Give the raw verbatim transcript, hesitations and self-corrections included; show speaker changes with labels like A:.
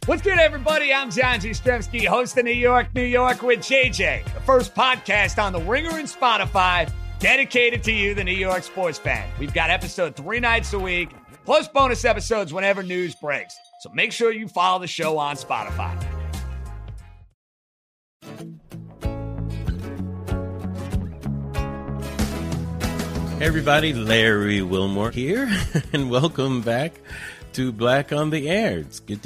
A: What's good, everybody? I'm John Jastremski, host of New York, New York with J J, the first podcast on the Ringer and Spotify dedicated to you, the New York sports fan. We've got episode three nights a week, plus bonus episodes whenever news breaks. So make sure you follow the show on Spotify.
B: Hey everybody, Larry Wilmore here, and welcome back to Black on the Air. It's good